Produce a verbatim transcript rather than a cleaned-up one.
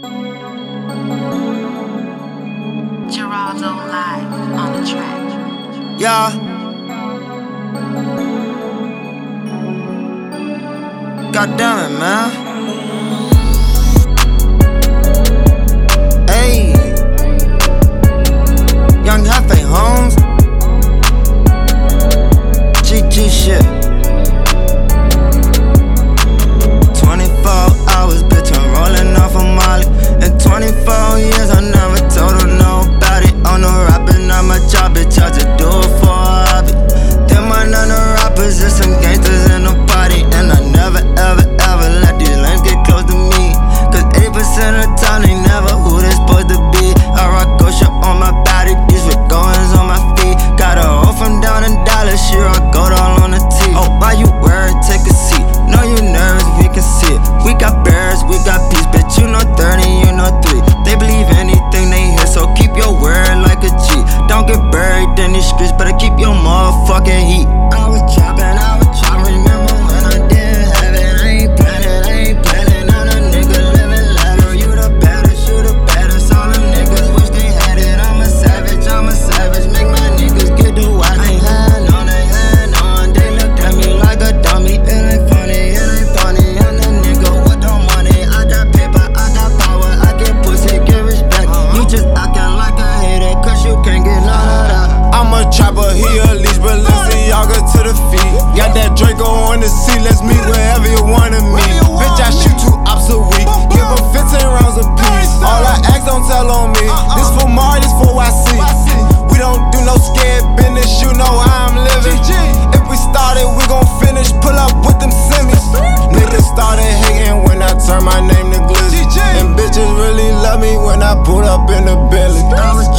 Geraldo live on the track. Yeah. God damn it, man. Hey. Young Hefe Holmes. G G shit. twenty-four hours, bitch, I'm rolling off a Molly. In twenty-four years, I never told her nobody. On no rapping, not my job, bitch, I just do it for a hobby. Them my none rappers, there's some gangsters in the party. And I never, ever, ever let these lames get close to me. Cause eighty percent of the time, they never who they supposed to be. I rock Gosha on my body, these with goings on my feet. Got a hoe from down in Dallas, she rock gold all on the tee. Oh, why you worried? Take a seat. Know you nervous, we can see it. We got bears, we got peace, bitch, you know thirty, you know three. They believe anything they hear, so keep your word like a G. Don't get buried in these streets, better keep your motherfucking heat. I was trapping, I was trapping, remember when I didn't have it. I ain't planning, I ain't planning on a nigga living lavish. You the baddest, you the baddest, all them niggas wish they had it. I'm a savage, I'm a savage, make my niggas get the watch. I ain't hand on, I hand on, they looked at me like a dummy. It ain't funny, it ain't funny, I'm the nigga with the money. I got paper, I got power, I get pussy, get respect. You just acting like a hater, cause you can't get none of that. I'm a trapper, he a leash, Balenciaga to the feet. Got that Draco on the seat, let's meet wherever you wanna meet. Bitch, I shoot two ops a week, give her fifteen rounds a piece. All I ask, don't tell on me. This for Mar, this for Y C. We don't do no scared business, you know how I'm living. If we started, we gon' finish, pull up with them semis. Niggas started hating when I turned my name to Glizzy. And bitches really love me when I pulled up in the Bentley. I was